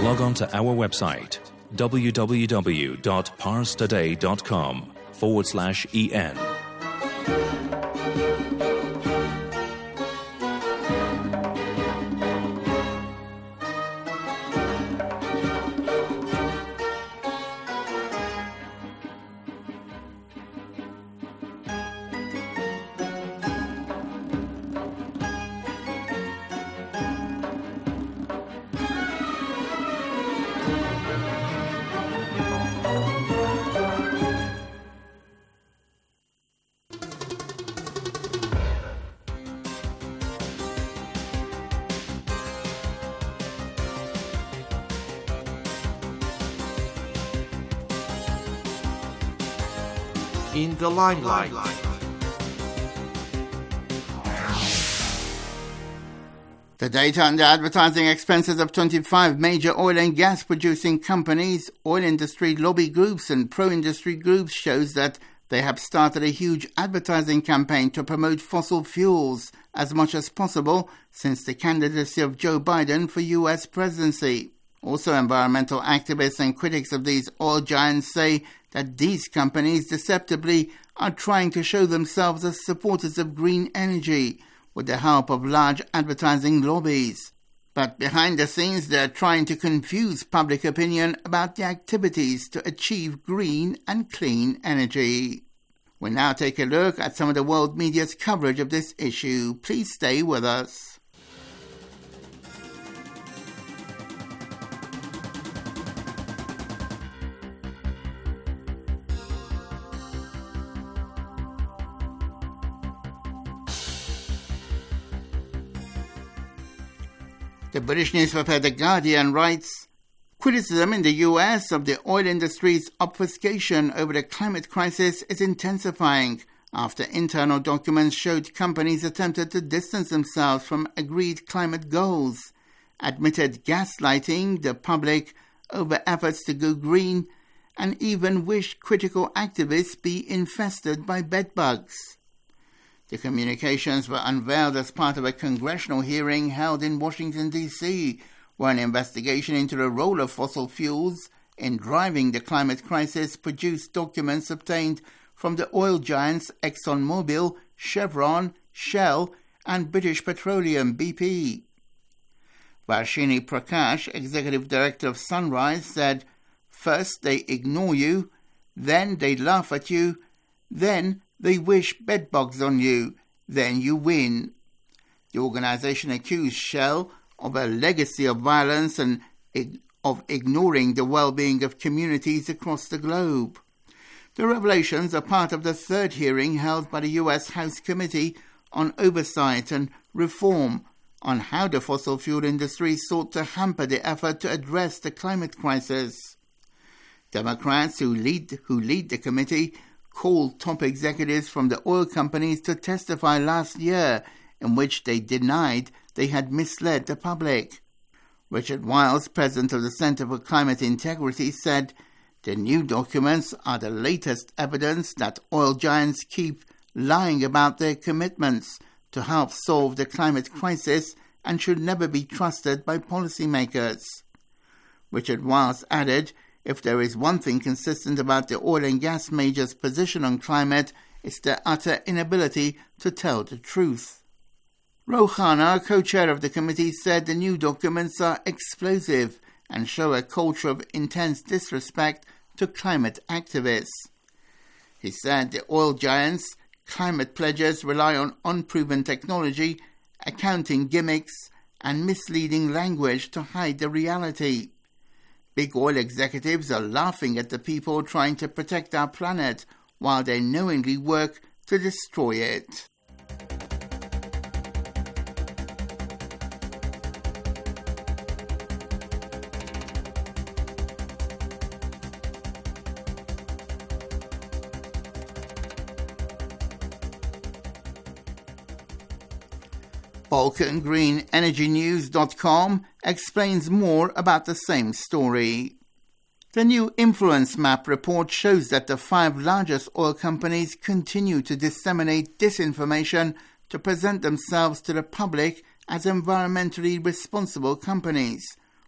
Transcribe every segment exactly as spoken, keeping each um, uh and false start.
log on to our website www.parstoday.com forward slash en. In the limelight. The data on the advertising expenses of twenty-five major oil and gas producing companies, oil industry lobby groups and pro-industry groups shows that they have started a huge advertising campaign to promote fossil fuels as much as possible since the candidacy of Joe Biden for U S presidency. Also, environmental activists and critics of these oil giants say that these companies deceptively are trying to show themselves as supporters of green energy with the help of large advertising lobbies. But behind the scenes, they're trying to confuse public opinion about the activities to achieve green and clean energy. We'll now take a look at some of the world media's coverage of this issue. Please stay with us. The British newspaper The Guardian writes, criticism in the U S of the oil industry's obfuscation over the climate crisis is intensifying after internal documents showed companies attempted to distance themselves from agreed climate goals, admitted gaslighting the public over efforts to go green, and even wished critical activists be infested by bedbugs. The communications were unveiled as part of a congressional hearing held in Washington, D C, where an investigation into the role of fossil fuels in driving the climate crisis produced documents obtained from the oil giants ExxonMobil, Chevron, Shell, and British Petroleum B P. Varshini Prakash, executive director of Sunrise, said, "First they ignore you, then they laugh at you, then they wish bedbugs on you, then you win." The organization accused Shell of a legacy of violence and ig- of ignoring the well-being of communities across the globe. The revelations are part of the third hearing held by the U S House Committee on Oversight and Reform on how the fossil fuel industry sought to hamper the effort to address the climate crisis. Democrats who lead, who lead the committee called top executives from the oil companies to testify last year, in which they denied they had misled the public. Richard Wiles, president of the Center for Climate Integrity, said, "The new documents are the latest evidence that oil giants keep lying about their commitments to help solve the climate crisis and should never be trusted by policymakers." Richard Wiles added, "If there is one thing consistent about the oil and gas majors' position on climate, it's their utter inability to tell the truth." Rouhana, co-chair of the committee, said the new documents are explosive and show a culture of intense disrespect to climate activists. He said the oil giants' climate pledges rely on unproven technology, accounting gimmicks, and misleading language to hide the reality. Big oil executives are laughing at the people trying to protect our planet while they knowingly work to destroy it. Balkan Green Energy News dot com explains more about the same story. The new Influence Map report shows that the five largest oil companies continue to disseminate disinformation to present themselves to the public as environmentally responsible companies,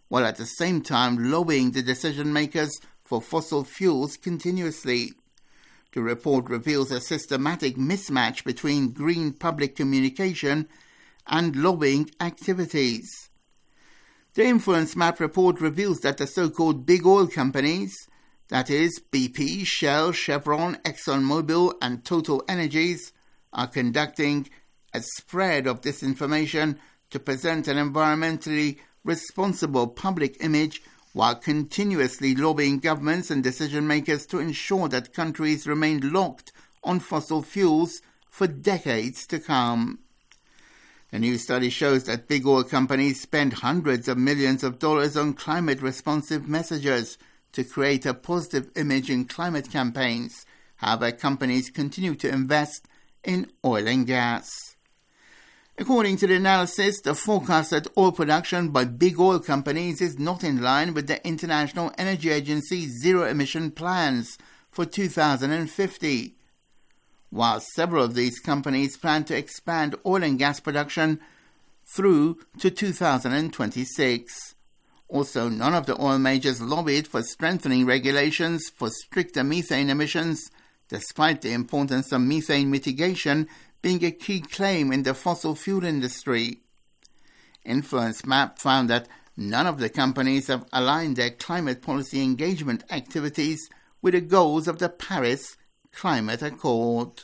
while at the same time lobbying the decision makers for fossil fuels continuously. The report reveals a systematic mismatch between green public communication and lobbying activities. The Influence Map report reveals that the so-called big oil companies, that is B P, Shell, Chevron, ExxonMobil and Total Energies, are conducting a spread of disinformation to present an environmentally responsible public image while continuously lobbying governments and decision makers to ensure that countries remain locked on fossil fuels for decades to come. The new study shows that big oil companies spend hundreds of millions of dollars on climate-responsive messages to create a positive image in climate campaigns. However, companies continue to invest in oil and gas. According to the analysis, the forecasted oil production by big oil companies is not in line with the International Energy Agency's zero-emission plans for two thousand fifty. While several of these companies plan to expand oil and gas production through to two thousand twenty-six. Also, none of the oil majors lobbied for strengthening regulations for stricter methane emissions, despite the importance of methane mitigation being a key claim in the fossil fuel industry. Influence Map found that none of the companies have aligned their climate policy engagement activities with the goals of the Paris Climate Accord.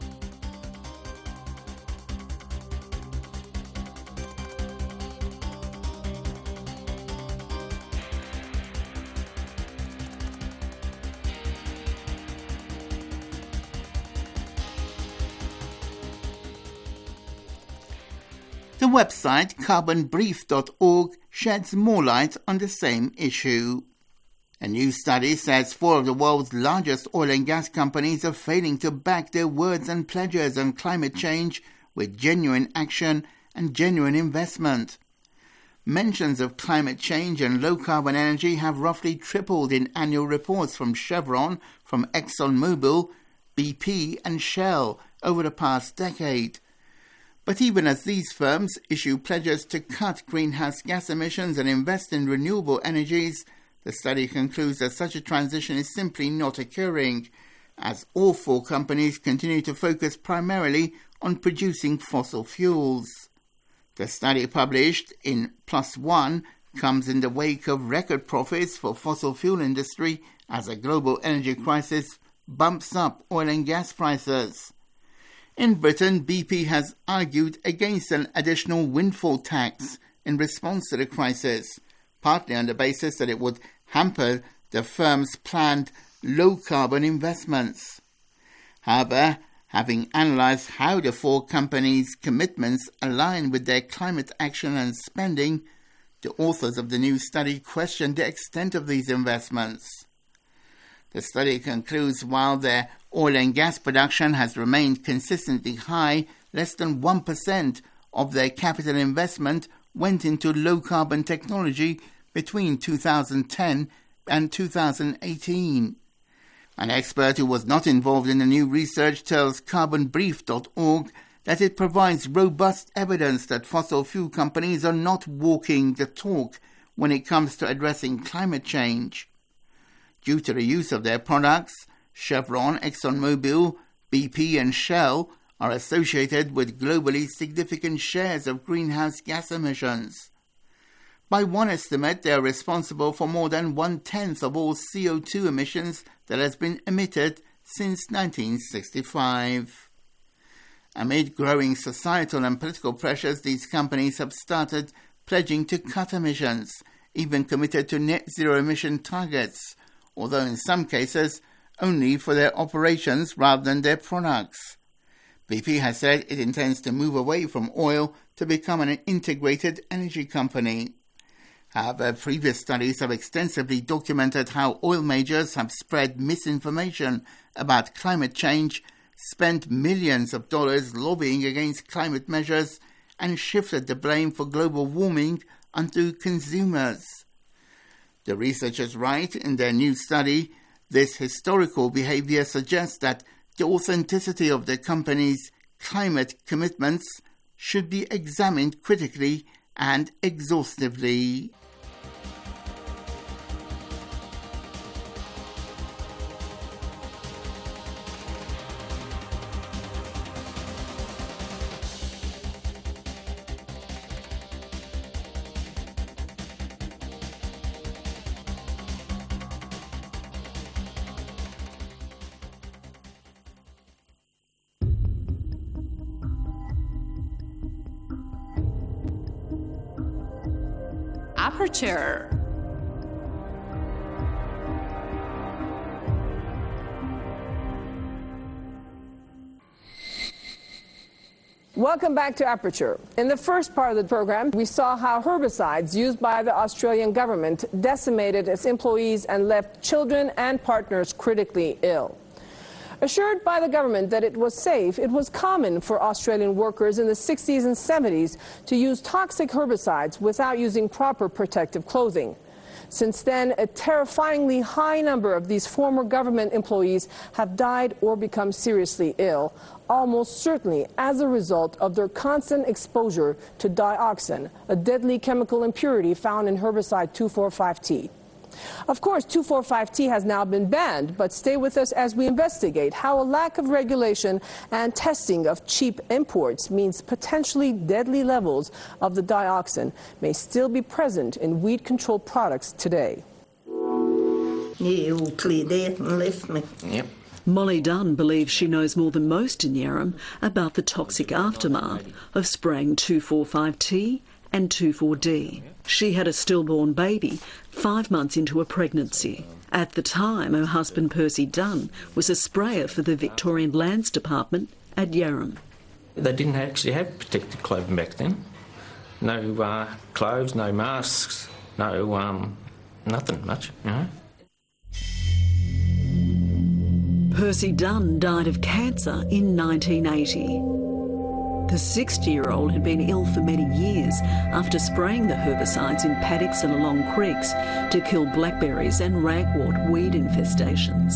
The website carbon brief dot org sheds more light on the same issue. A new study says four of the world's largest oil and gas companies are failing to back their words and pledges on climate change with genuine action and genuine investment. Mentions of climate change and low-carbon energy have roughly tripled in annual reports from Chevron, from ExxonMobil, B P and Shell over the past decade. But even as these firms issue pledges to cut greenhouse gas emissions and invest in renewable energies, the study concludes that such a transition is simply not occurring, as all four companies continue to focus primarily on producing fossil fuels. The study, published in PLOS ONE, comes in the wake of record profits for fossil fuel industry as a global energy crisis bumps up oil and gas prices. In Britain, B P has argued against an additional windfall tax in response to the crisis, partly on the basis that it would hamper the firm's planned low-carbon investments. However, having analysed how the four companies' commitments align with their climate action and spending, the authors of the new study question the extent of these investments. The study concludes while their oil and gas production has remained consistently high, less than one percent of their capital investment went into low-carbon technology between two thousand ten and two thousand eighteen. An expert who was not involved in the new research tells carbon brief dot org that it provides robust evidence that fossil fuel companies are not walking the talk when it comes to addressing climate change. Due to the use of their products, Chevron, ExxonMobil, B P and Shell are associated with globally significant shares of greenhouse gas emissions. By one estimate, they are responsible for more than one-tenth of all C O two emissions that has been emitted since nineteen sixty-five. Amid growing societal and political pressures, these companies have started pledging to cut emissions, even committed to net zero emission targets, although in some cases only for their operations rather than their products. B P has said it intends to move away from oil to become an integrated energy company. However, previous studies have extensively documented how oil majors have spread misinformation about climate change, spent millions of dollars lobbying against climate measures, and shifted the blame for global warming onto consumers. The researchers write in their new study, this historical behavior suggests that the authenticity of the company's climate commitments should be examined critically and exhaustively. Aperture. Welcome back to Aperture. In the first part of the program, we saw how herbicides used by the Australian government decimated its employees and left children and partners critically ill. Assured by the government that it was safe, it was common for Australian workers in the sixties and seventies to use toxic herbicides without using proper protective clothing. Since then, a terrifyingly high number of these former government employees have died or become seriously ill, almost certainly as a result of their constant exposure to dioxin, a deadly chemical impurity found in herbicide two four five T. Of course, two four five T has now been banned, but stay with us as we investigate how a lack of regulation and testing of cheap imports means potentially deadly levels of the dioxin may still be present in weed control products today. Yeah, all cleared out and left me. Yep. Molly Dunn believes she knows more than most in Yarram about the toxic aftermath of spraying two four five T and two four D. She had a stillborn baby five months into a pregnancy. At the time, her husband Percy Dunn was a sprayer for the Victorian Lands Department at Yarram. They didn't actually have protective clothing back then. No uh, clothes, no masks, no um, nothing much, you know. Percy Dunn died of cancer in nineteen eighty. The sixty-year-old had been ill for many years after spraying the herbicides in paddocks and along creeks to kill blackberries and ragwort weed infestations.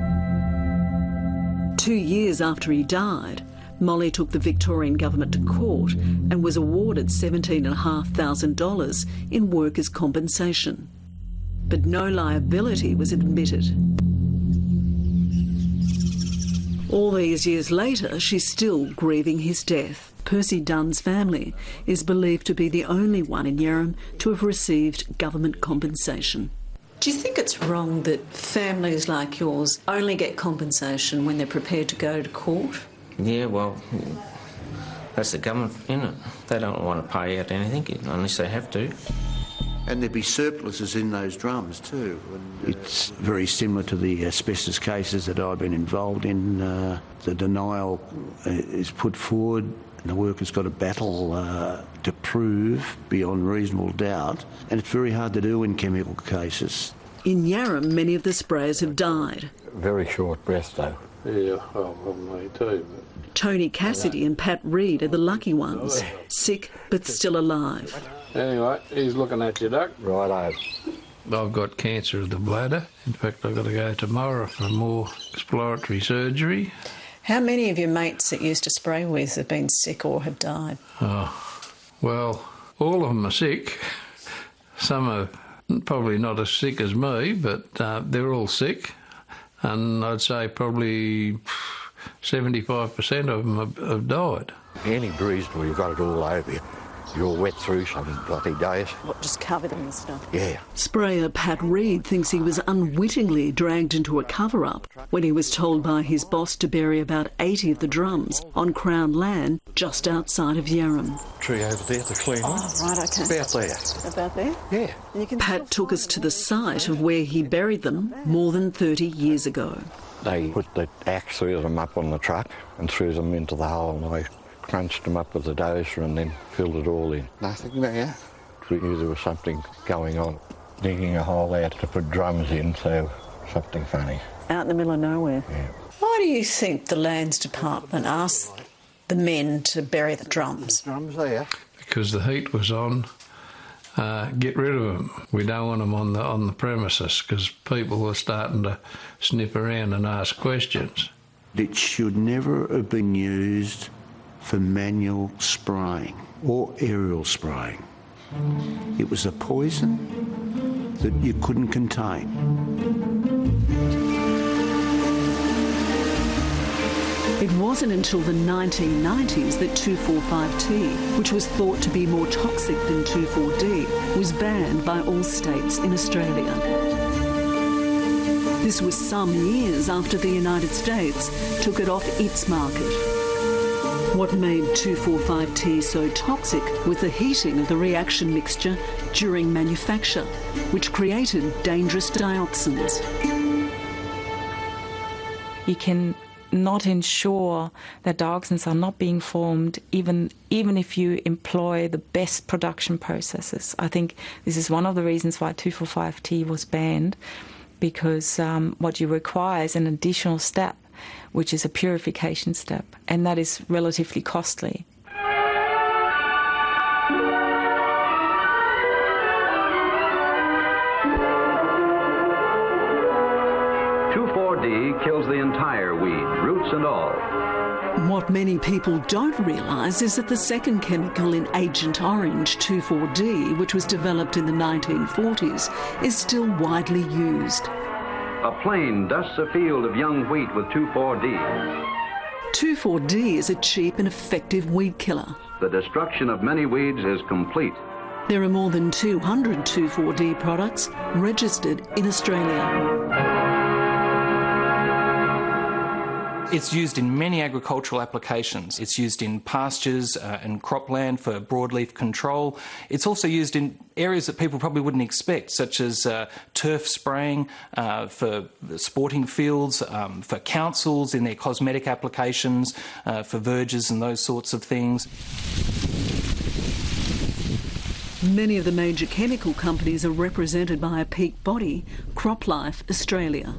Two years after he died, Molly took the Victorian government to court and was awarded seventeen thousand five hundred dollars in workers' compensation. But no liability was admitted. All these years later, she's still grieving his death. Percy Dunn's family is believed to be the only one in Yarram to have received government compensation. Do you think it's wrong that families like yours only get compensation when they're prepared to go to court? Yeah, well, that's the government, isn't it? They don't want to pay out anything unless they have to. And there'd be surpluses in those drums too. And, uh, it's very similar to the asbestos cases that I've been involved in. Uh, the denial uh, is put forward and the worker's got to battle uh, to prove beyond reasonable doubt. And it's very hard to do in chemical cases. In Yarram, many of the sprayers have died. Very short breath though. Yeah, well, me too. But... Tony Cassidy and Pat Reed are the lucky ones, sick but still alive. Anyway, he's looking at you, Doc. Righto. I've got cancer of the bladder. In fact, I've got to go tomorrow for more exploratory surgery. How many of your mates that you used to spray with have been sick or have died? Oh, well, all of them are sick. Some are probably not as sick as me, but uh, they're all sick. And I'd say probably seventy-five percent of them have, have died. Any breeze where you've got it all over you. You're wet through some bloody days. What, just covered in the stuff? Yeah. Sprayer Pat Reed thinks he was unwittingly dragged into a cover-up when he was told by his boss to bury about eighty of the drums on Crown land just outside of Yarram. Tree over there, the clean one. Oh, right, OK. About there. About there? Yeah. You can Pat took us to the site of where he buried them more than thirty years ago. They put the axe through them up on the truck and threw them into the hole, and I crunched them up with the dozer and then filled it all in. Nothing there. We knew there was something going on. Digging a hole out to put drums in, so something funny. Out in the middle of nowhere? Yeah. Why do you think the Lands Department asked the men to bury the drums? The drums there. Because the heat was on. Uh, get rid of them. We don't want them on the, on the premises because people were starting to sniff around and ask questions. It should never have been used for manual spraying or aerial spraying. It was a poison that you couldn't contain. It wasn't until the nineteen nineties that two four five T, which was thought to be more toxic than two four D, was banned by all states in Australia. This was some years after the United States took it off its market. What made two four five T so toxic was the heating of the reaction mixture during manufacture, which created dangerous dioxins. You can not ensure that dioxins are not being formed even even if you employ the best production processes. I think this is one of the reasons why two four five T was banned, because um, what you require is an additional step, which is a purification step, and that is relatively costly. two four D kills the entire weed, roots and all. What many people don't realise is that the second chemical in Agent Orange, two four D, which was developed in the nineteen forties, is still widely used. A plane dusts a field of young wheat with two four D. two four D is a cheap and effective weed killer. The destruction of many weeds is complete. There are more than two hundred two four D products registered in Australia. It's used in many agricultural applications. It's used in pastures uh, and cropland for broadleaf control. It's also used in areas that people probably wouldn't expect, such as uh, turf spraying uh, for sporting fields, um, for councils in their cosmetic applications, uh, for verges and those sorts of things. Many of the major chemical companies are represented by a peak body, CropLife Australia.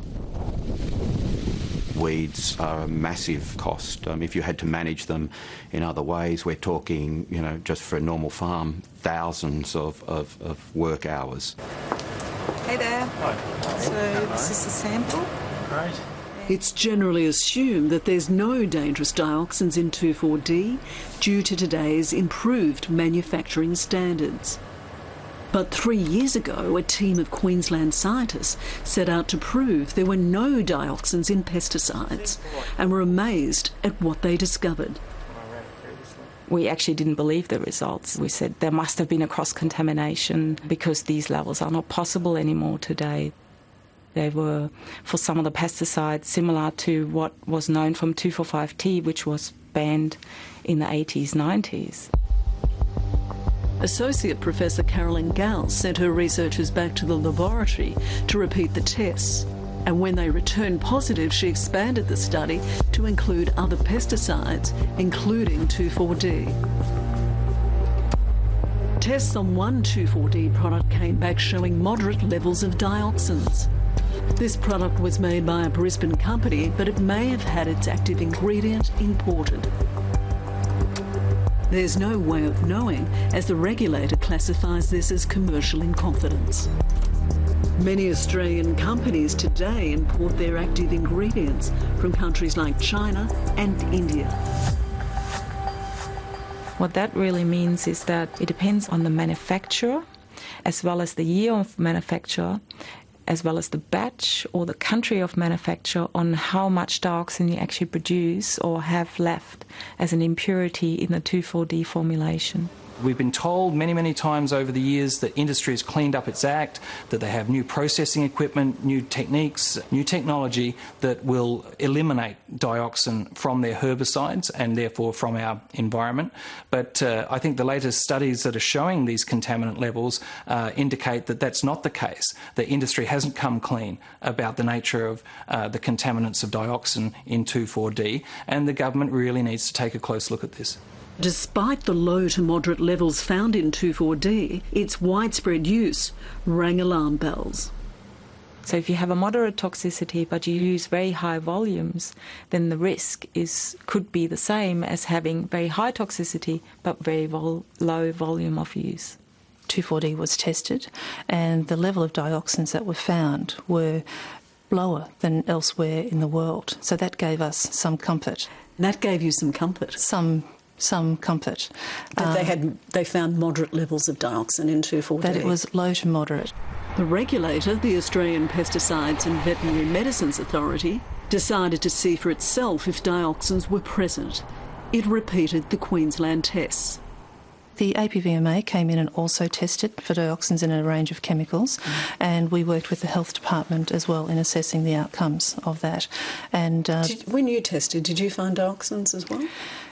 Weeds are a massive cost. Um, if you had to manage them in other ways, we're talking, you know, just for a normal farm, thousands of, of, of work hours. Hey there. Hi. So this is the sample. Great. It's generally assumed that there's no dangerous dioxins in two four D due to today's improved manufacturing standards. But three years ago, a team of Queensland scientists set out to prove there were no dioxins in pesticides and were amazed at what they discovered. We actually didn't believe the results. We said there must have been a cross-contamination because these levels are not possible anymore today. They were, for some of the pesticides, similar to what was known from two four five T, which was banned in the eighties, nineties. Associate Professor Carolyn Gals sent her researchers back to the laboratory to repeat the tests. And when they returned positive, she expanded the study to include other pesticides, including two four D. Tests on one two four D product came back showing moderate levels of dioxins. This product was made by a Brisbane company, but it may have had its active ingredient imported. There's no way of knowing, as the regulator classifies this as commercial in confidence. Many Australian companies today import their active ingredients from countries like China and India. What that really means is that it depends on the manufacturer, as well as the year of manufacture, as well as the batch or the country of manufacture, on how much dioxin you actually produce or have left as an impurity in the two four D formulation. We've been told many, many times over the years that industry has cleaned up its act, that they have new processing equipment, new techniques, new technology that will eliminate dioxin from their herbicides and therefore from our environment. But uh, I think the latest studies that are showing these contaminant levels uh, indicate that that's not the case. The industry hasn't come clean about the nature of uh, the contaminants of dioxin in two four D, and the government really needs to take a close look at this. Despite the low to moderate levels found in two four D, its widespread use rang alarm bells. So if you have a moderate toxicity but you use very high volumes, then the risk is could be the same as having very high toxicity but very vol- low volume of use. two four D was tested and the level of dioxins that were found were lower than elsewhere in the world. So that gave us some comfort. That gave you some comfort? Some some comfort. That um, they had they found moderate levels of dioxin in two four D? That it was low to moderate. The regulator, the Australian Pesticides and Veterinary Medicines Authority, decided to see for itself if dioxins were present. It repeated the Queensland tests. The A P V M A came in and also tested for dioxins in a range of chemicals, mm. and we worked with the health department as well in assessing the outcomes of that. And uh, did, when you tested, did you find dioxins as well?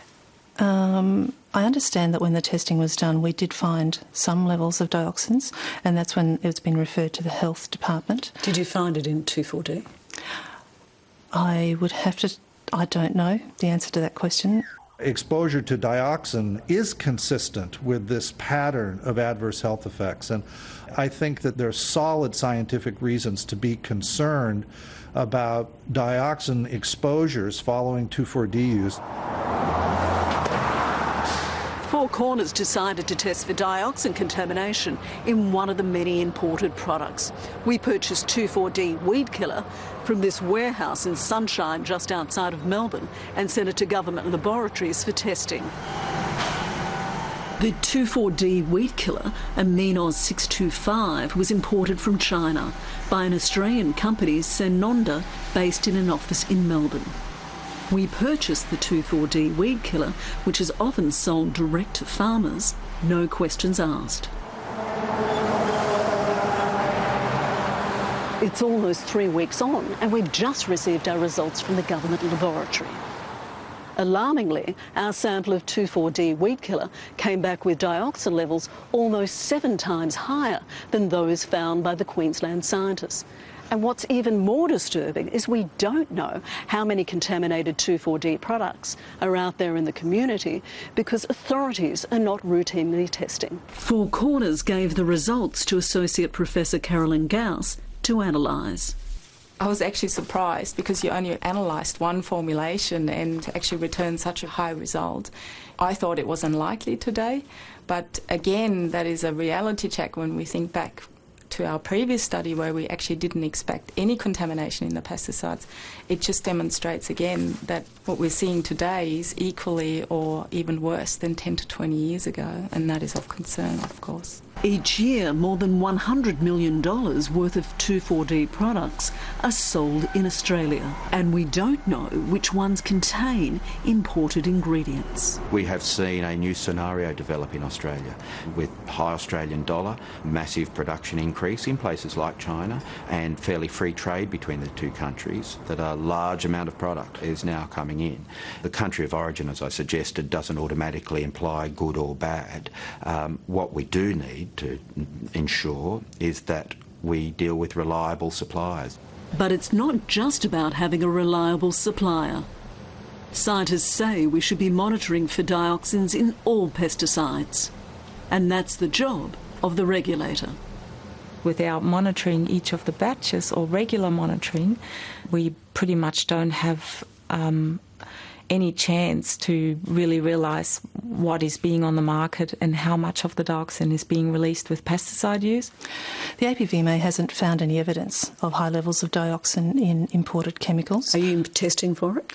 Um, I understand that when the testing was done, we did find some levels of dioxins, and that's when it's been referred to the health department. Did you find it in two four D? I would have to... I don't know the answer to that question. Exposure to dioxin is consistent with this pattern of adverse health effects, and I think that there's solid scientific reasons to be concerned about dioxin exposures following two four D use. Four Corners decided to test for dioxin contamination in one of the many imported products. We purchased two four D weed killer from this warehouse in Sunshine just outside of Melbourne and sent it to government laboratories for testing. The two four D weed killer, Aminos six two five, was imported from China by an Australian company, Senonda, based in an office in Melbourne. We purchased the two four D weed killer, which is often sold direct to farmers, no questions asked. It's almost three weeks on, and we've just received our results from the government laboratory. Alarmingly, our sample of two four D weed killer came back with dioxin levels almost seven times higher than those found by the Queensland scientists. And what's even more disturbing is we don't know how many contaminated two four D products are out there in the community because authorities are not routinely testing. Four Corners gave the results to Associate Professor Carolyn Gauss to analyse. I was actually surprised because you only analysed one formulation and actually returned such a high result. I thought it was unlikely today, but again, that is a reality check when we think back to our previous study where we actually didn't expect any contamination in the pesticides. It just demonstrates again that what we're seeing today is equally or even worse than ten to twenty years ago, and that is of concern, of course. Each year, more than one hundred million dollars worth of two four D products are sold in Australia, and we don't know which ones contain imported ingredients. We have seen a new scenario develop in Australia with high Australian dollar, massive production increase in places like China, and fairly free trade between the two countries, that a large amount of product is now coming in. The country of origin, as I suggested, doesn't automatically imply good or bad. Um, what we do need to ensure is that we deal with reliable suppliers. But it's not just about having a reliable supplier. Scientists say we should be monitoring for dioxins in all pesticides, and that's the job of the regulator. Without monitoring each of the batches or regular monitoring, we pretty much don't have um, any chance to really realise what is being on the market and how much of the dioxin is being released with pesticide use. The A P V M A hasn't found any evidence of high levels of dioxin in imported chemicals. Are you testing for it?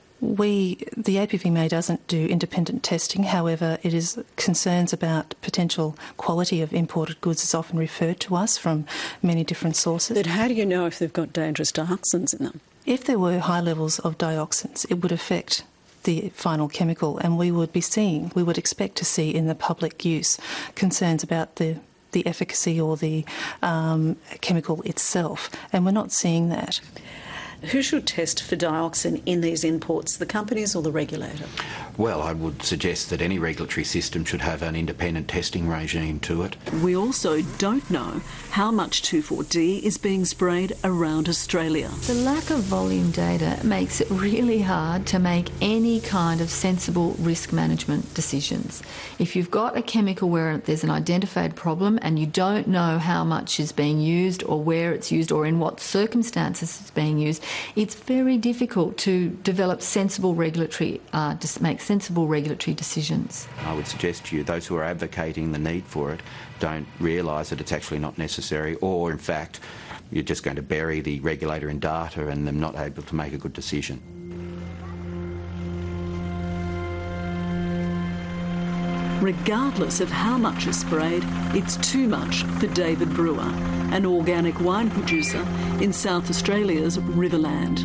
We, the A P V M A doesn't do independent testing. However, it is concerns about potential quality of imported goods is often referred to us from many different sources. But how do you know if they've got dangerous dioxins in them? If there were high levels of dioxins, it would affect the final chemical, and we would be seeing, we would expect to see in the public use concerns about the the efficacy or the um, chemical itself, and we're not seeing that. Who should test for dioxin in these imports, the companies or the regulator? Well, I would suggest that any regulatory system should have an independent testing regime to it. We also don't know how much two four D is being sprayed around Australia. The lack of volume data makes it really hard to make any kind of sensible risk management decisions. If you've got a chemical where there's an identified problem and you don't know how much is being used or where it's used or in what circumstances it's being used, it's very difficult to develop sensible regulatory, uh, just make sensible regulatory decisions. I would suggest to you those who are advocating the need for it don't realise that it's actually not necessary, or in fact you're just going to bury the regulator in data and them not able to make a good decision. Regardless of how much is sprayed, it's too much for David Brewer, an organic wine producer in South Australia's Riverland.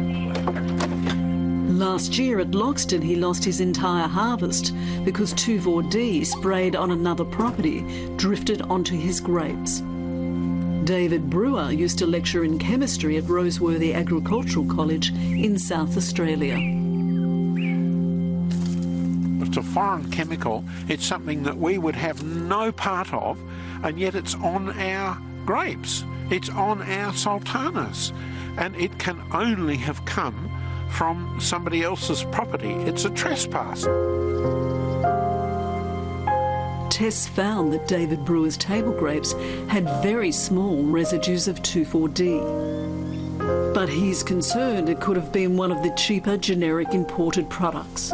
Last year at Loxton, he lost his entire harvest because two four D sprayed on another property drifted onto his grapes. David Brewer used to lecture in chemistry at Roseworthy Agricultural College in South Australia. It's a foreign chemical. It's something that we would have no part of, and yet it's on our grapes. It's on our sultanas, and it can only have come from somebody else's property. It's a trespass. Tests found that David Brewer's table grapes had very small residues of two four D. But he's concerned it could have been one of the cheaper generic imported products.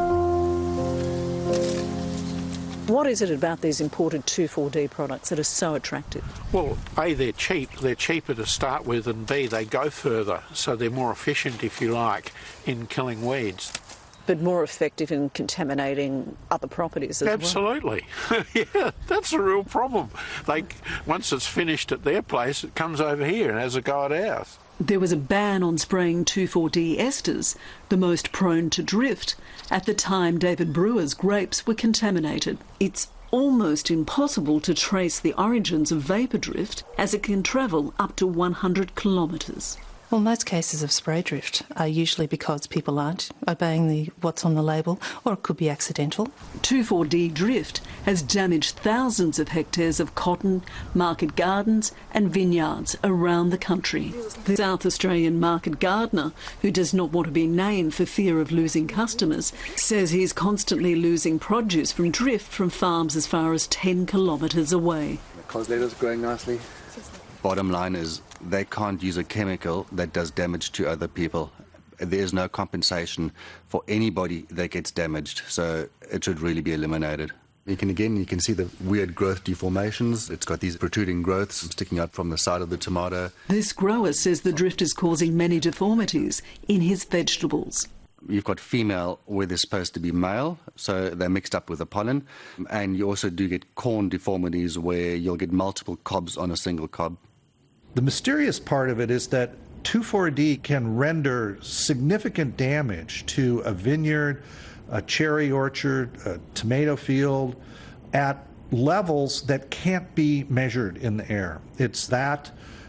What is it about these imported two four D products that are so attractive? Well, A, they're cheap. They're cheaper to start with, and B, they go further, so they're more efficient, if you like, in killing weeds. But more effective in contaminating other properties as Absolutely. well. Absolutely. Yeah, that's a real problem. They, once it's finished at their place, it comes over here and has a go at ours. There was a ban on spraying two four D esters, the most prone to drift, at the time David Brewer's grapes were contaminated. It's almost impossible to trace the origins of vapour drift, as it can travel up to one hundred kilometres. Well, most cases of spray drift are usually because people aren't obeying the what's on the label, or it could be accidental. two four D drift has damaged thousands of hectares of cotton, market gardens and vineyards around the country. The South Australian market gardener, who does not want to be named for fear of losing customers, says he's constantly losing produce from drift from farms as far as ten kilometres away. The cosletter's growing nicely. Bottom line is they can't use a chemical that does damage to other people. There is no compensation for anybody that gets damaged, so it should really be eliminated. You can again, you can see the weird growth deformations. It's got these protruding growths sticking out from the side of the tomato. This grower says the drift is causing many deformities in his vegetables. You've got female where they're supposed to be male, so they're mixed up with the pollen. And you also do get corn deformities where you'll get multiple cobs on a single cob. The mysterious part of it is that two four D can render significant damage to a vineyard, a cherry orchard, a tomato field, at levels that can't be measured in the air. It's that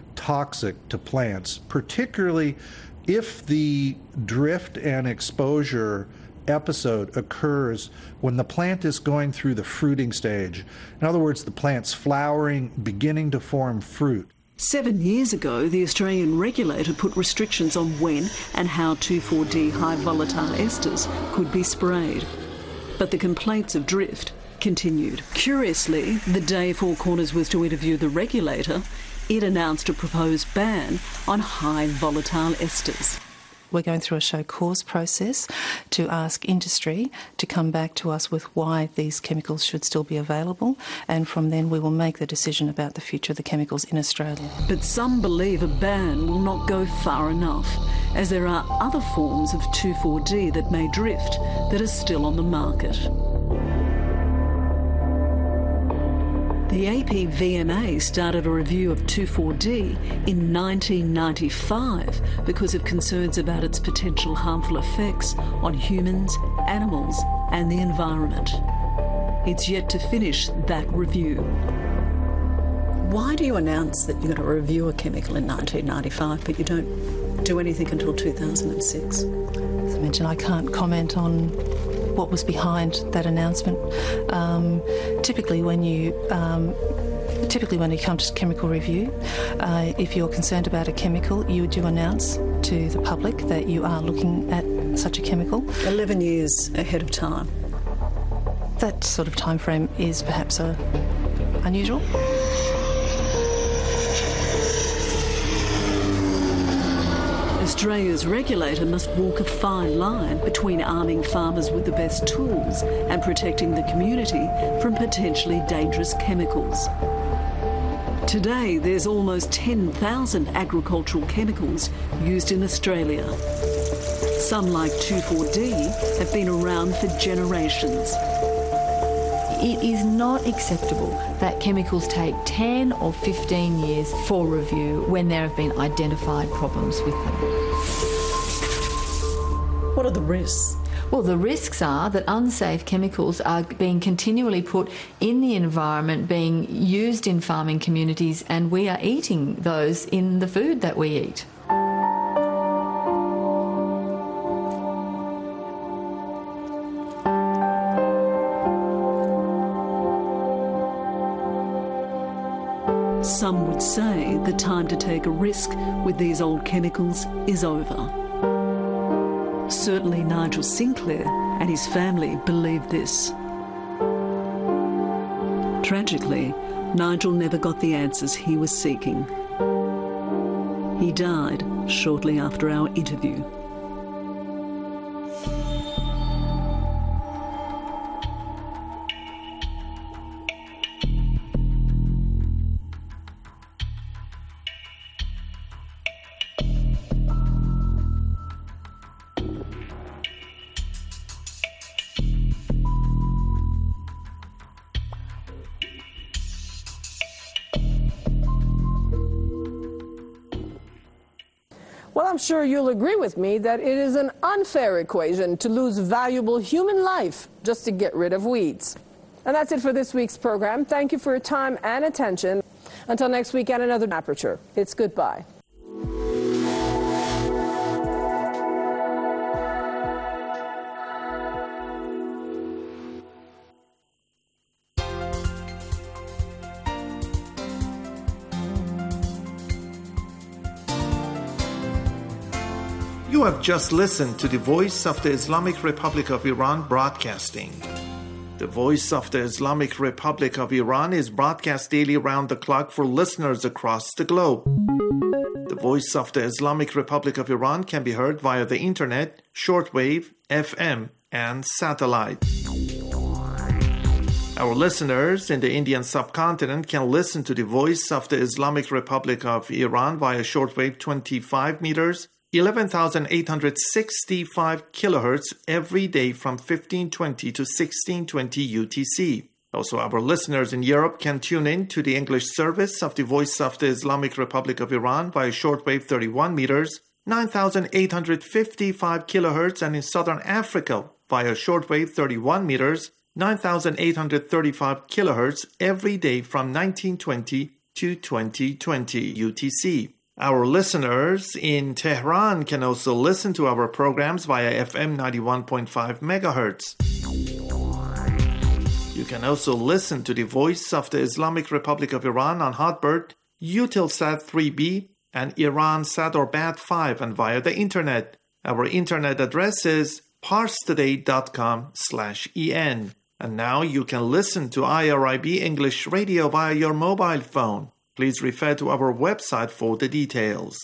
toxic to plants, particularly if the drift and exposure episode occurs when the plant is going through the fruiting stage. In other words, the plant's flowering, beginning to form fruit. Seven years ago, the Australian regulator put restrictions on when and how two four D high volatile esters could be sprayed. But the complaints of drift continued. Curiously, the day Four Corners was to interview the regulator, it announced a proposed ban on high volatile esters. We're going through a show cause process to ask industry to come back to us with why these chemicals should still be available, and from then we will make the decision about the future of the chemicals in Australia. But some believe a ban will not go far enough, as there are other forms of two four D that may drift that are still on the market. The A P V M A started a review of two four D in nineteen ninety-five because of concerns about its potential harmful effects on humans, animals and the environment. It's yet to finish that review. Why do you announce that you're going to review a chemical in nineteen ninety-five but you don't do anything until two thousand six? As I mentioned, I can't comment on what was behind that announcement. Um, typically, when you um, typically when you come to chemical review, uh, if you're concerned about a chemical, you do announce to the public that you are looking at such a chemical. Eleven years ahead of time. That sort of time frame is perhaps uh, unusual. Australia's regulator must walk a fine line between arming farmers with the best tools and protecting the community from potentially dangerous chemicals. Today, there's almost ten thousand agricultural chemicals used in Australia. Some, like two four D, have been around for generations. It is not acceptable that chemicals take ten or fifteen years for review when there have been identified problems with them. What are the risks? Well, the risks are that unsafe chemicals are being continually put in the environment, being used in farming communities, and we are eating those in the food that we eat. Some would say the time to take a risk with these old chemicals is over. Certainly Nigel Sinclair and his family believed this. Tragically, Nigel never got the answers he was seeking. He died shortly after our interview. Well, I'm sure you'll agree with me that it is an unfair equation to lose valuable human life just to get rid of weeds. And that's it for this week's program. Thank you for your time and attention. Until next week and another Aperture, it's goodbye. You have just listened to the Voice of the Islamic Republic of Iran broadcasting. The Voice of the Islamic Republic of Iran is broadcast daily round the clock for listeners across the globe. The Voice of the Islamic Republic of Iran can be heard via the internet, shortwave, F M, and satellite. Our listeners in the Indian subcontinent can listen to the Voice of the Islamic Republic of Iran via shortwave twenty-five meters, eleven thousand eight hundred sixty-five kilohertz every day from fifteen twenty to sixteen twenty U T C. Also, our listeners in Europe can tune in to the English service of the Voice of the Islamic Republic of Iran via shortwave thirty-one meters, nine thousand eight hundred fifty-five kilohertz, and in Southern Africa via shortwave thirty-one meters, nine thousand eight hundred thirty-five kilohertz every day from nineteen twenty to twenty twenty U T C. Our listeners in Tehran can also listen to our programs via F M ninety-one point five megahertz. You can also listen to the Voice of the Islamic Republic of Iran on Hotbird, Eutelsat three B, and Iransat or Bat five, and via the internet. Our internet address is parstoday dot com slash en. And now you can listen to I R I B English Radio via your mobile phone. Please refer to our website for the details.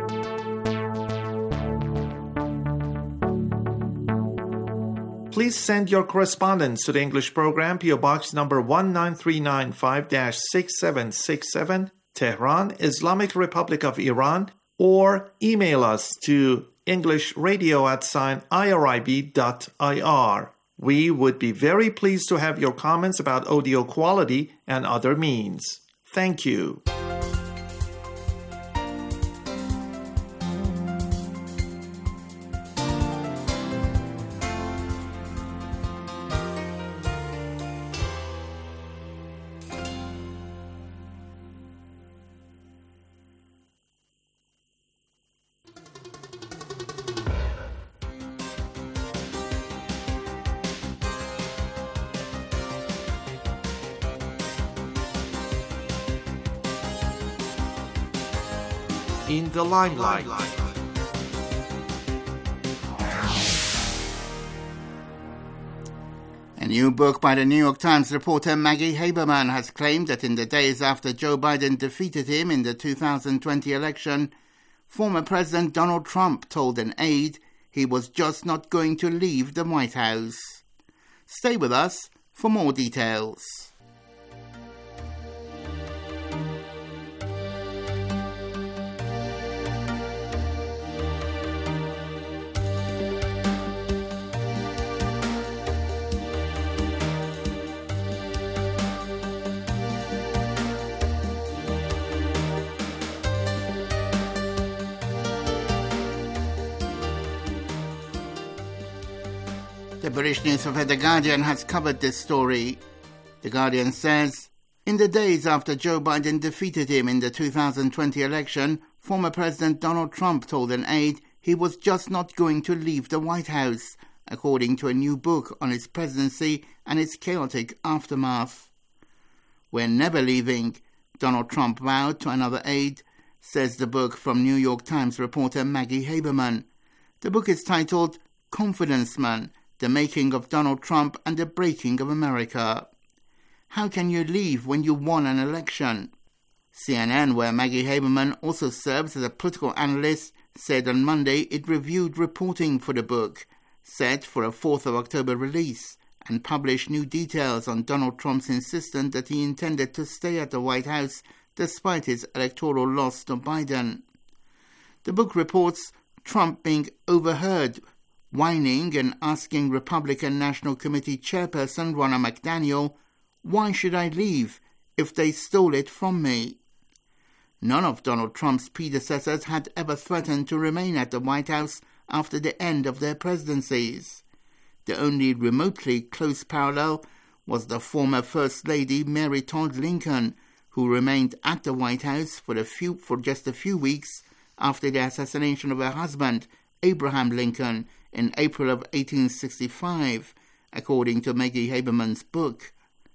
Please send your correspondence to the English program, P O Box number one nine three nine five dash six seven six seven, Tehran, Islamic Republic of Iran, or email us to englishradio at sign irib dot ir. We would be very pleased to have your comments about audio quality and other means. Thank you. In the limelight. A new book by the New York Times reporter Maggie Haberman has claimed that in the days after Joe Biden defeated him in the two thousand twenty election, former President Donald Trump told an aide he was just not going to leave the White House. Stay with us for more details. The British newspaper The Guardian has covered this story. The Guardian says, in the days after Joe Biden defeated him in the two thousand twenty election, former President Donald Trump told an aide he was just not going to leave the White House, according to a new book on his presidency and its chaotic aftermath. We're never leaving. Donald Trump vowed to another aide, says the book from New York Times reporter Maggie Haberman. The book is titled Confidence Man, The Making of Donald Trump and the Breaking of America. How can you leave when you won an election? C N N, where Maggie Haberman also serves as a political analyst, said on Monday it reviewed reporting for the book, set for a fourth of October release, and published new details on Donald Trump's insistence that he intended to stay at the White House despite his electoral loss to Biden. The book reports Trump being overheard whining and asking Republican National Committee chairperson Ronna McDaniel, "Why should I leave if they stole it from me?" None of Donald Trump's predecessors had ever threatened to remain at the White House after the end of their presidencies. The only remotely close parallel was the former First Lady Mary Todd Lincoln, who remained at the White House for, a few, for just a few weeks after the assassination of her husband, Abraham Lincoln, in April of eighteen sixty-five, according to Maggie Haberman's book.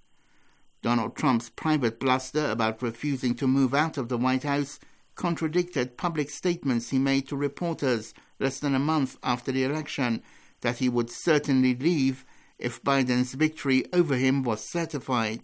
Donald Trump's private bluster about refusing to move out of the White House contradicted public statements he made to reporters less than a month after the election that he would certainly leave if Biden's victory over him was certified.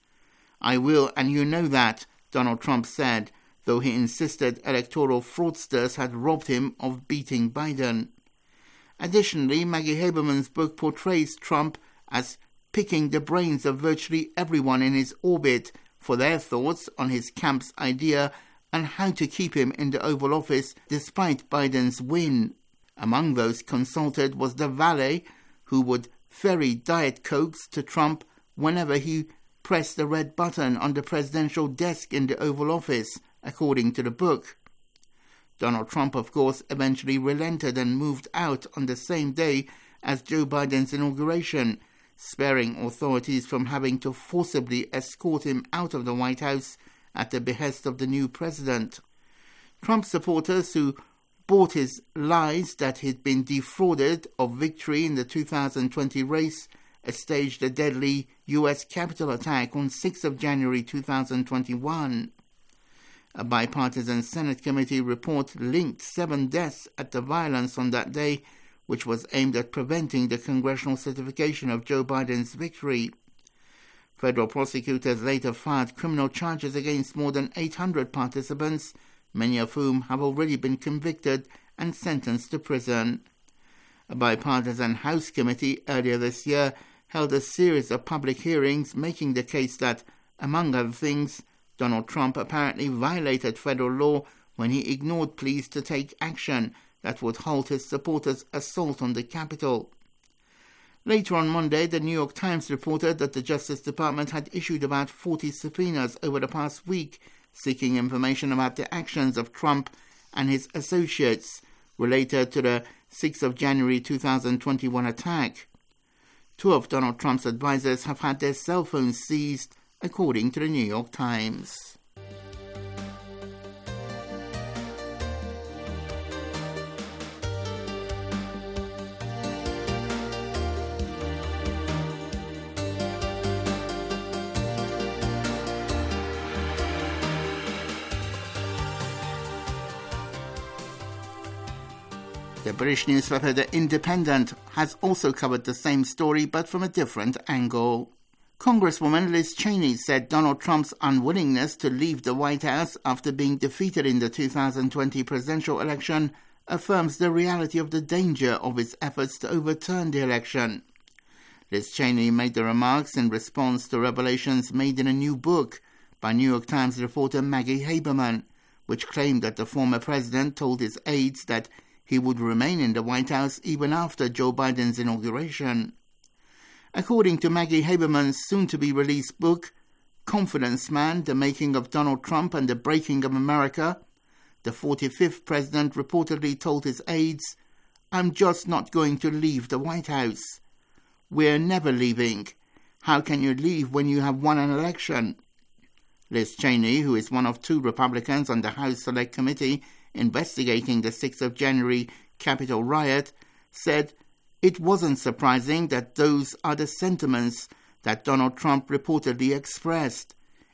"I will, and you know that," Donald Trump said, though he insisted electoral fraudsters had robbed him of beating Biden. Additionally, Maggie Haberman's book portrays Trump as picking the brains of virtually everyone in his orbit for their thoughts on his camp's idea and how to keep him in the Oval Office despite Biden's win. Among those consulted was the valet who would ferry Diet Cokes to Trump whenever he pressed the red button on the presidential desk in the Oval Office, according to the book. Donald Trump, of course, eventually relented and moved out on the same day as Joe Biden's inauguration, sparing authorities from having to forcibly escort him out of the White House at the behest of the new president. Trump supporters who bought his lies that he'd been defrauded of victory in the two thousand twenty race staged a deadly U S Capitol attack on sixth of January two thousand twenty-one. A bipartisan Senate committee report linked seven deaths at the violence on that day, which was aimed at preventing the congressional certification of Joe Biden's victory. Federal prosecutors later filed criminal charges against more than eight hundred participants, many of whom have already been convicted and sentenced to prison. A bipartisan House committee earlier this year held a series of public hearings making the case that, among other things, Donald Trump apparently violated federal law when he ignored pleas to take action that would halt his supporters' assault on the Capitol. Later on Monday, the New York Times reported that the Justice Department had issued about forty subpoenas over the past week seeking information about the actions of Trump and his associates related to the sixth of January two thousand twenty-one attack. Two of Donald Trump's advisors have had their cell phones seized, according to the New York Times. The British newspaper The Independent has also covered the same story, but from a different angle. Congresswoman Liz Cheney said Donald Trump's unwillingness to leave the White House after being defeated in the two thousand twenty presidential election affirms the reality of the danger of his efforts to overturn the election. Liz Cheney made the remarks in response to revelations made in a new book by New York Times reporter Maggie Haberman, which claimed that the former president told his aides that he would remain in the White House even after Joe Biden's inauguration. According to Maggie Haberman's soon-to-be-released book, Confidence Man, The Making of Donald Trump and the Breaking of America, the forty-fifth president reportedly told his aides, "I'm just not going to leave the White House. We're never leaving. How can you leave when you have won an election?" Liz Cheney, who is one of two Republicans on the House Select Committee investigating the sixth of January Capitol riot, said it wasn't surprising that those are the sentiments that Donald Trump reportedly expressed.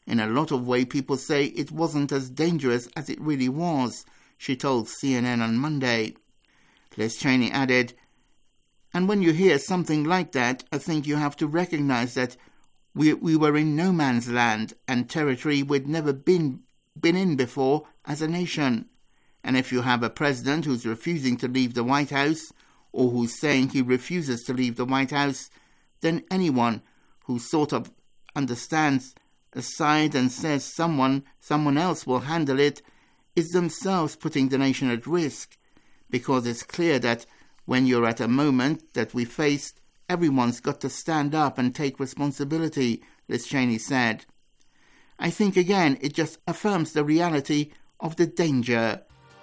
In a lot of ways, people say it wasn't as dangerous as it really was, she told C N N on Monday. Liz Cheney added, "And when you hear something like that, I think you have to recognize that we, we were in no man's land and territory we'd never been, been in before as a nation. And if you have a president who's refusing to leave the White House, or who's saying he refuses to leave the White House, then anyone who sort of understands a side and says someone, someone else will handle it is themselves putting the nation at risk, because it's clear that when you're at a moment that we faced, everyone's got to stand up and take responsibility," Liz Cheney said. "I think again it just affirms the reality of the danger."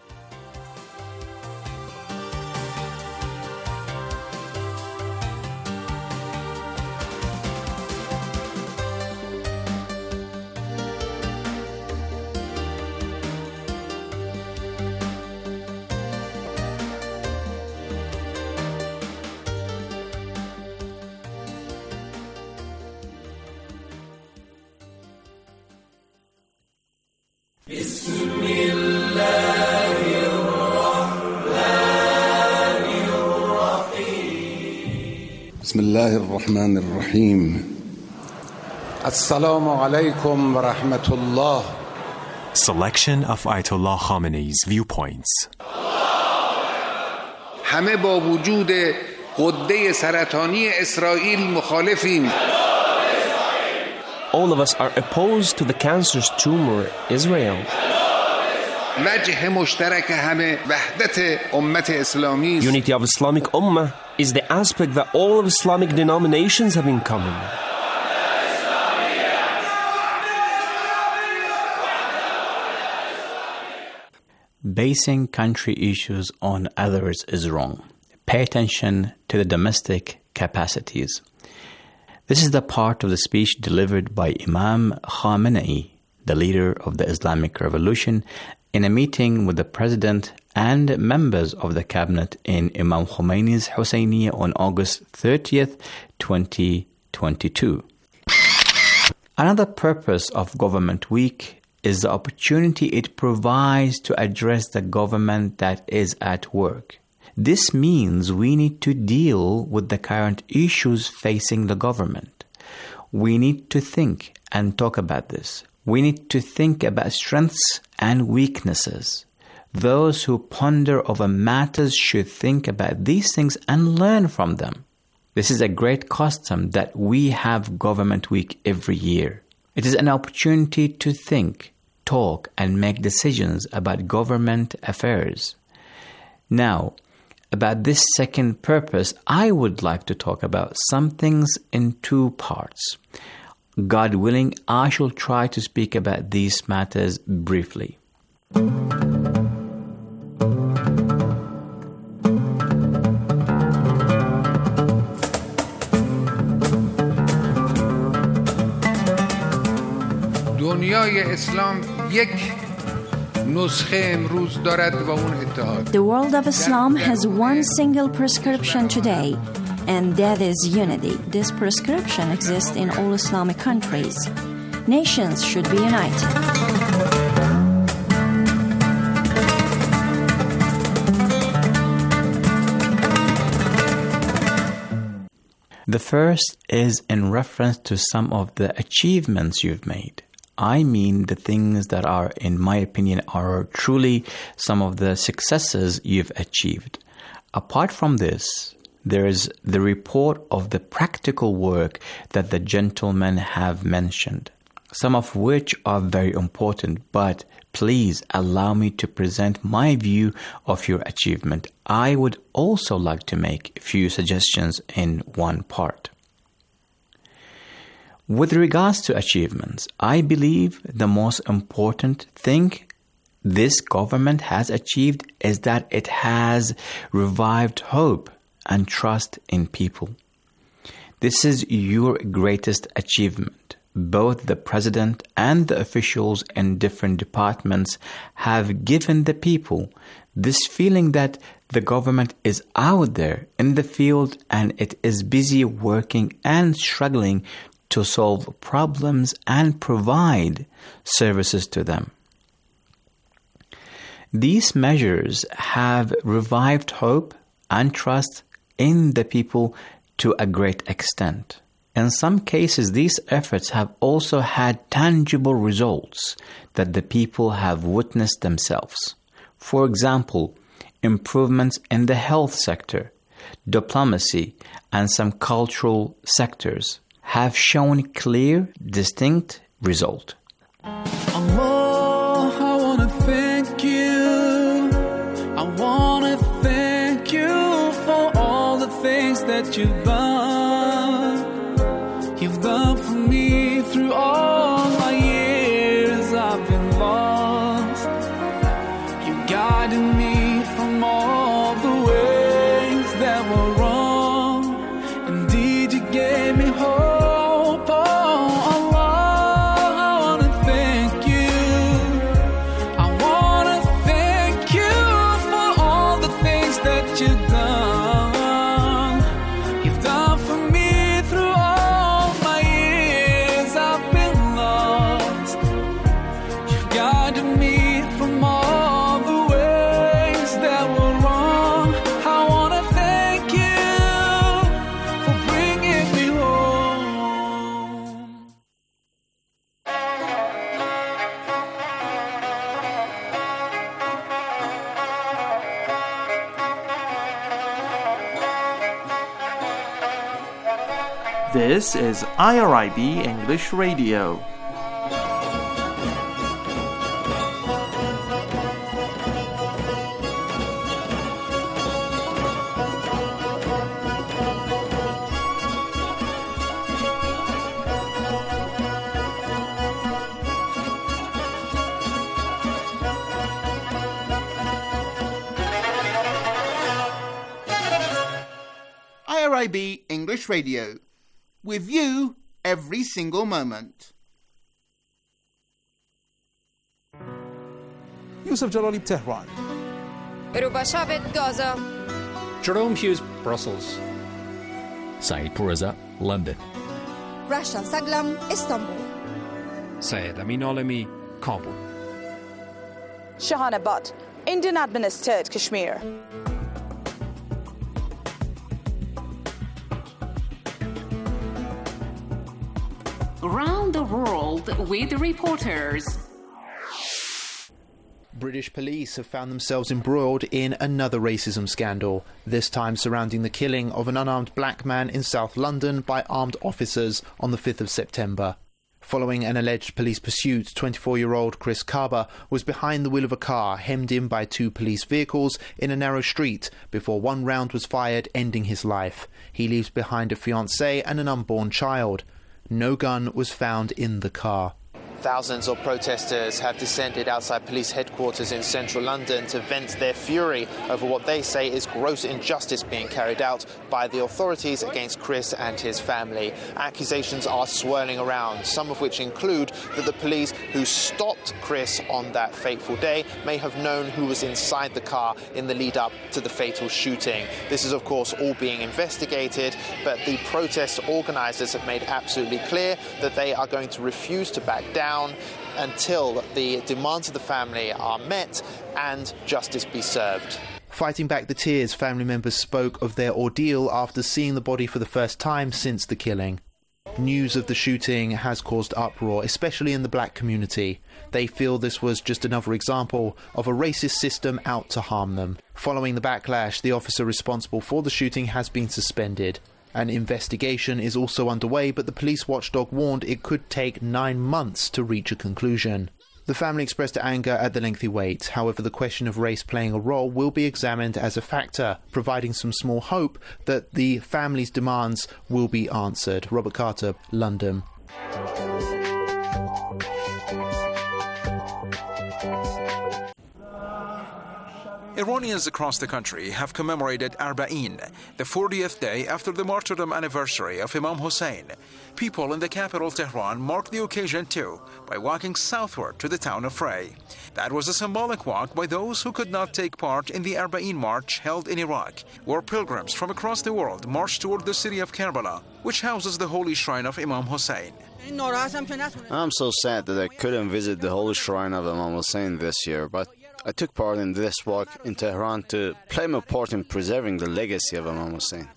بسم الله الرحمن الرحيم السلام عليكم ورحمة الله. Selection of Ayatollah Khamenei's viewpoints. همه با وجود غده سرطانی اسرائیل مخالفیم. All of us are opposed to the cancerous tumor Israel. وجه مشترک همه وحدت امت اسلامی. Unity of Islamic Ummah is the aspect that all of Islamic denominations have in common. Basing country issues on others is wrong. Pay attention to the domestic capacities. This is the part of the speech delivered by Imam Khamenei, the leader of the Islamic Revolution, in a meeting with the President and members of the cabinet in Imam Khomeini's Husseiniya on August thirtieth, twenty twenty-two. Another purpose of Government Week is the opportunity it provides to address the government that is at work. This means we need to deal with the current issues facing the government. We need to think and talk about this. We need to think about strengths and weaknesses. Those who ponder over matters should think about these things and learn from them. This is a great custom that we have Government Week every year. It is an opportunity to think, talk, and make decisions about government affairs. Now, about this second purpose, I would like to talk about some things in two parts. God willing, I shall try to speak about these matters briefly. دنیای اسلام یک نسخه امروز دارد و اون اتحاد. The world of Islam has one single prescription today, and that is unity. This prescription exists in all Islamic countries. Nations should be united. The first is in reference to some of the achievements you've made. I mean the things that are, in my opinion, are truly some of the successes you've achieved. Apart from this, there is the report of the practical work that the gentlemen have mentioned, some of which are very important, but please allow me to present my view of your achievement. I would also like to make a few suggestions in one part. With regards to achievements, I believe the most important thing this government has achieved is that it has revived hope and trust in people. This is your greatest achievement. Both the president and the officials in different departments have given the people this feeling that the government is out there in the field and it is busy working and struggling to solve problems and provide services to them. These measures have revived hope and trust in the people to a great extent. In some cases, these efforts have also had tangible results that the people have witnessed themselves. For example, improvements in the health sector, diplomacy, and some cultural sectors have shown clear, distinct result. Allah, I want to thank you. I want to thank you for all the things that you've done. You've done for me through all my years I've been lost. You guided me from all the ways that were wrong. Indeed, you gave me hope. Oh, Allah, I want to thank you. I want to thank you for all the things that you've done. You've done for me through all my years I've been lost. You've guided me from all the ways that were wrong. I want to thank you for bringing me home. This is I R I B English Radio. I R I B English Radio, with you every single moment. Yusuf Jalali, Tehran. Rubashavet, Gaza. Jerome Hughes, Brussels. Saeed Pourreza, London. Rasha Saglam, Istanbul. Syed Amin Alami, Kabul. Shahana Butt, Indian administered Kashmir. Around the world with reporters. British police have found themselves embroiled in another racism scandal, this time surrounding the killing of an unarmed black man in South London by armed officers on the fifth of September. Following an alleged police pursuit, twenty-four-year-old Chris Kaba was behind the wheel of a car, hemmed in by two police vehicles in a narrow street before one round was fired, ending his life. He leaves behind a fiancée and an unborn child. No gun was found in the car. Thousands of protesters have descended outside police headquarters in central London to vent their fury over what they say is gross injustice being carried out by the authorities against Chris and his family. Accusations are swirling around, some of which include that the police who stopped Chris on that fateful day may have known who was inside the car in the lead-up to the fatal shooting. This is, of course, all being investigated, but the protest organisers have made absolutely clear that they are going to refuse to back down until the demands of the family are met and justice be served. Fighting back the tears, family members spoke of their ordeal after seeing the body for the first time since the killing. News of the shooting has caused uproar, especially in the black community. They feel this was just another example of a racist system out to harm them. Following the backlash, the officer responsible for the shooting has been suspended. An investigation is also underway, but the police watchdog warned it could take nine months to reach a conclusion. The family expressed anger at the lengthy wait. However, the question of race playing a role will be examined as a factor, providing some small hope that the family's demands will be answered. Robert Carter, London. Iranians across the country have commemorated Arba'in, the fortieth day after the martyrdom anniversary of Imam Hussein. People in the capital Tehran marked the occasion too by walking southward to the town of Frey. That was a symbolic walk by those who could not take part in the Arba'in march held in Iraq, where pilgrims from across the world marched toward the city of Karbala, which houses the holy shrine of Imam Hussein. I'm so sad that I couldn't visit the holy shrine of Imam Hussein this year, but I took part in this walk in Tehran to play my part in preserving the legacy of Imam Hussein.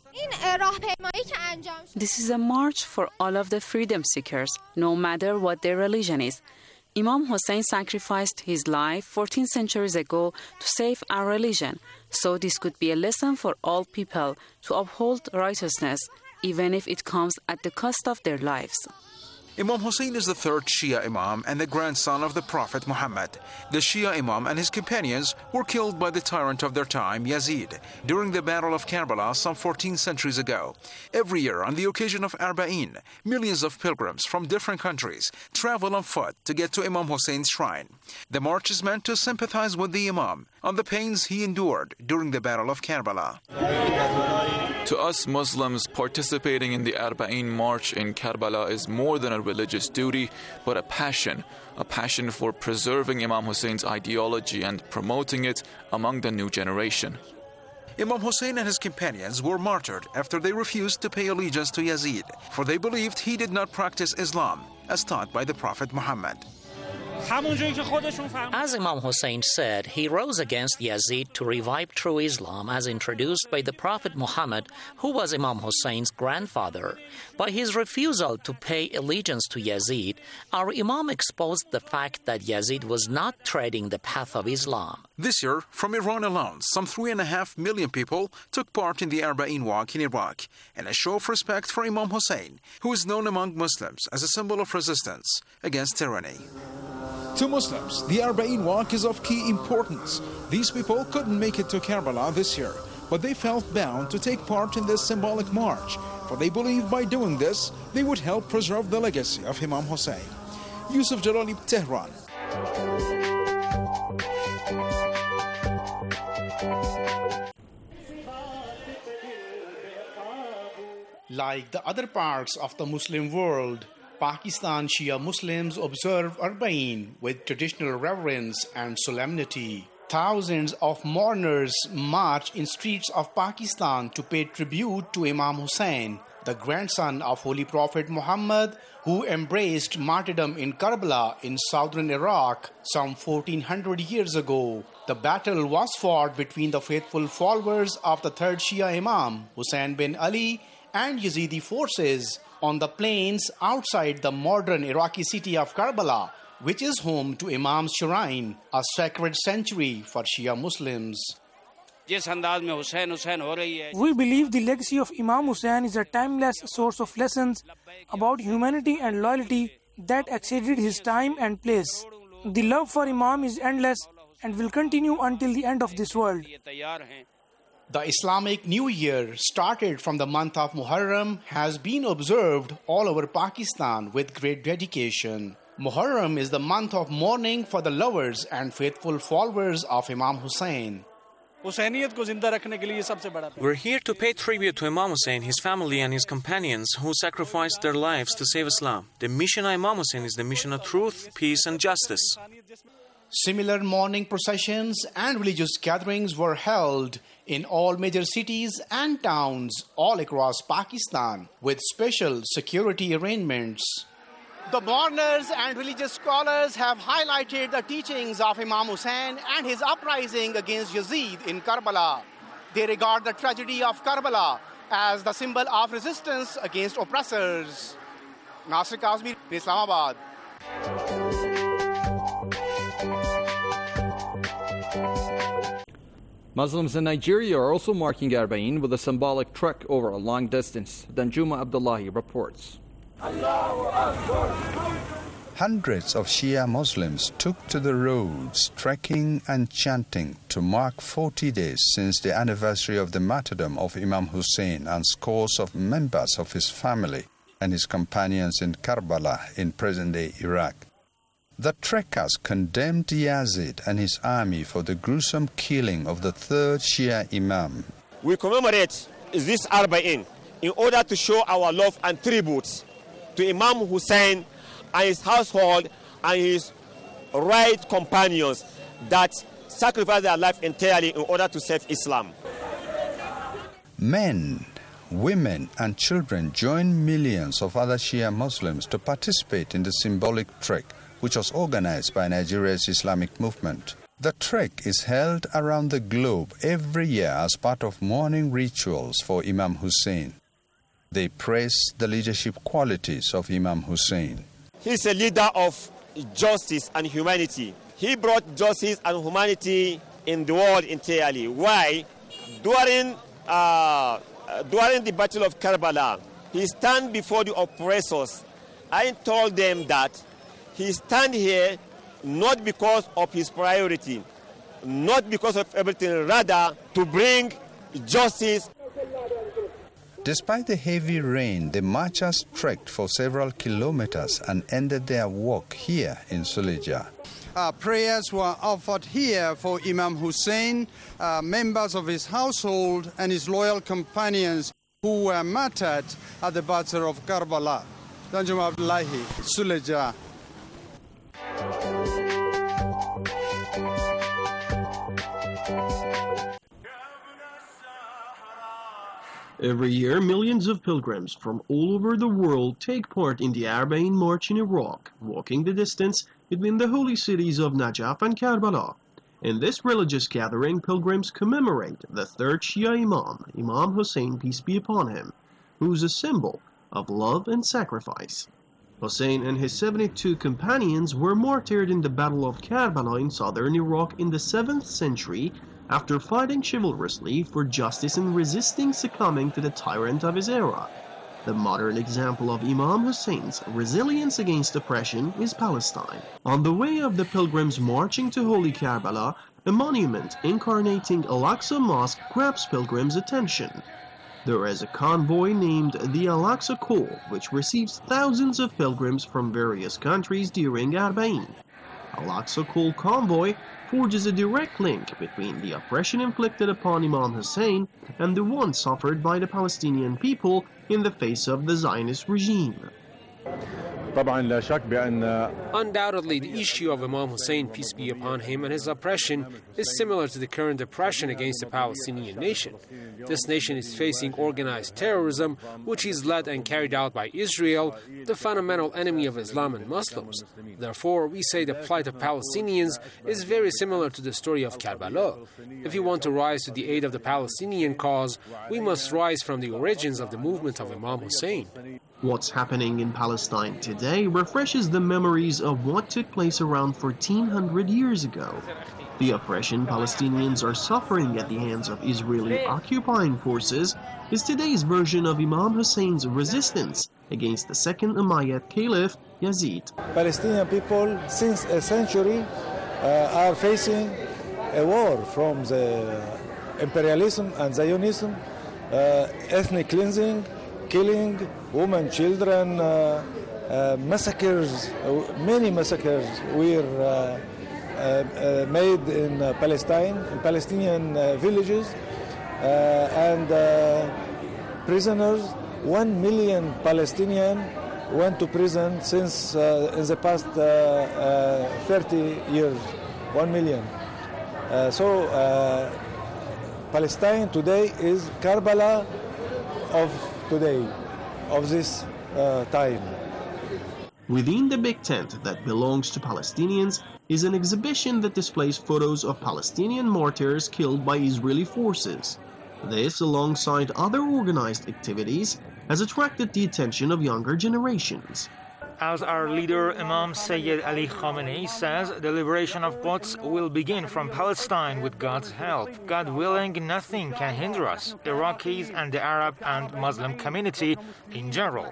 This is a march for all of the freedom seekers, no matter what their religion is. Imam Hussein sacrificed his life fourteen centuries ago to save our religion, so this could be a lesson for all people to uphold righteousness, even if it comes at the cost of their lives. Imam Hussein is the third Shia Imam and the grandson of the Prophet Muhammad. The Shia Imam and his companions were killed by the tyrant of their time, Yazid, during the Battle of Karbala some fourteen centuries ago. Every year, on the occasion of Arba'in, millions of pilgrims from different countries travel on foot to get to Imam Hussein's shrine. The march is meant to sympathize with the Imam on the pains he endured during the Battle of Karbala. To us Muslims, participating in the Arba'in march in Karbala is more than a religious duty, but a passion, a passion for preserving Imam Hussein's ideology and promoting it among the new generation. Imam Hussein and his companions were martyred after they refused to pay allegiance to Yazid, for they believed he did not practice Islam as taught by the Prophet Muhammad. As Imam Hussein said, he rose against Yazid to revive true Islam as introduced by the Prophet Muhammad, who was Imam Hussein's grandfather. By his refusal to pay allegiance to Yazid, our Imam exposed the fact that Yazid was not treading the path of Islam. This year, from Iran alone, some three and a half million people took part in the Arba'in walk in Iraq, in a show of respect for Imam Hussein, who is known among Muslims as a symbol of resistance against tyranny. To Muslims, the Arba'in walk is of key importance. These people couldn't make it to Karbala this year, but they felt bound to take part in this symbolic march, for they believed by doing this, they would help preserve the legacy of Imam Hussein. Yusuf Jalali, Tehran. Like the other parts of the Muslim world, Pakistan Shia Muslims observe Arba'in with traditional reverence and solemnity. Thousands of mourners march in streets of Pakistan to pay tribute to Imam Hussein, the grandson of Holy Prophet Muhammad, who embraced martyrdom in Karbala in southern Iraq some fourteen hundred years ago. The battle was fought between the faithful followers of the third Shia Imam, Hussein bin Ali, and Yazidi forces on the plains outside the modern Iraqi city of Karbala, which is home to Imam's shrine, a sacred sanctuary for Shia Muslims. We believe the legacy of Imam Hussein is a timeless source of lessons about humanity and loyalty that exceeded his time and place. The love for Imam is endless and will continue until the end of this world. The Islamic New Year, started from the month of Muharram, has been observed all over Pakistan with great dedication. Muharram is the month of mourning for the lovers and faithful followers of Imam Hussein. We're here to pay tribute to Imam Hussein, his family and his companions who sacrificed their lives to save Islam. The mission of Imam Hussein is the mission of truth, peace and justice. Similar mourning processions and religious gatherings were held in all major cities and towns all across Pakistan with special security arrangements. The mourners and religious scholars have highlighted the teachings of Imam Hussein and his uprising against Yazid in Karbala. They regard the tragedy of Karbala as the symbol of resistance against oppressors. Nasir Kazmi, Islamabad. Muslims in Nigeria are also marking Arba'in with a symbolic trek over a long distance. Danjuma Abdullahi reports. Hundreds of Shia Muslims took to the roads, trekking and chanting to mark forty days since the anniversary of the martyrdom of Imam Hussein and scores of members of his family and his companions in Karbala in present-day Iraq. The trekkers condemned Yazid and his army for the gruesome killing of the third Shia Imam. We commemorate this Arba'in in order to show our love and tribute to Imam Hussein and his household and his right companions that sacrificed their life entirely in order to save Islam. Men, women and children joined millions of other Shia Muslims to participate in the symbolic trek, which was organized by Nigeria's Islamic movement. The trek is held around the globe every year as part of mourning rituals for Imam Hussein. They praise the leadership qualities of Imam Hussein. He is a leader of justice and humanity. He brought justice and humanity in the world entirely. Why? During, uh, during the Battle of Karbala, he stand before the oppressors and told them that he stand here not because of his priority, not because of everything, rather to bring justice. Despite the heavy rain, the marchers trekked for several kilometers and ended their walk here in Suleja. Uh, prayers were offered here for Imam Hussein, uh, members of his household and his loyal companions who were martyred at the Battle of Karbala. Danjuma Abdullahi, Suleja. Every year, millions of pilgrims from all over the world take part in the Arba'in March in Iraq, walking the distance between the holy cities of Najaf and Karbala. In this religious gathering, pilgrims commemorate the third Shia Imam, Imam Hussein, peace be upon him, who is a symbol of love and sacrifice. Hussein and his seventy-two companions were martyred in the Battle of Karbala in southern Iraq in the seventh century after fighting chivalrously for justice and resisting succumbing to the tyrant of his era. The modern example of Imam Hussein's resilience against oppression is Palestine. On the way of the pilgrims marching to Holy Karbala, a monument incarnating Al-Aqsa Mosque grabs pilgrims' attention. There is a convoy named the Al-Aqsa Call, which receives thousands of pilgrims from various countries during Arba'in. Al-Aqsa Call convoy forges a direct link between the oppression inflicted upon Imam Hussein and the one suffered by the Palestinian people in the face of the Zionist regime. Undoubtedly, the issue of Imam Hussein, peace be upon him, and his oppression is similar to the current oppression against the Palestinian nation. This nation is facing organized terrorism, which is led and carried out by Israel, the fundamental enemy of Islam and Muslims. Therefore, we say the plight of Palestinians is very similar to the story of Karbala. If we want to rise to the aid of the Palestinian cause, we must rise from the origins of the movement of Imam Hussein. What's happening in Palestine today refreshes the memories of what took place around fourteen hundred years ago. The oppression Palestinians are suffering at the hands of Israeli occupying forces is today's version of Imam Hussein's resistance against the second Umayyad Caliph, Yazid. Palestinian people, since a century, uh, are facing a war from the imperialism and Zionism, uh, ethnic cleansing, killing women, children, uh, uh, massacres, uh, many massacres were uh, uh, uh, made in uh, Palestine, in Palestinian uh, villages, uh, and uh, prisoners, one million Palestinians went to prison since uh, in the past uh, uh, thirty years, one million. Uh, so uh, Palestine today is Karbala of today, of this uh, time. Within the big tent that belongs to Palestinians is an exhibition that displays photos of Palestinian martyrs killed by Israeli forces. This, alongside other organized activities, has attracted the attention of younger generations. As our leader Imam Sayyid Ali Khamenei says, the liberation of Quds will begin from Palestine with God's help. God willing, nothing can hinder us, Iraqis and the Arab and Muslim community in general.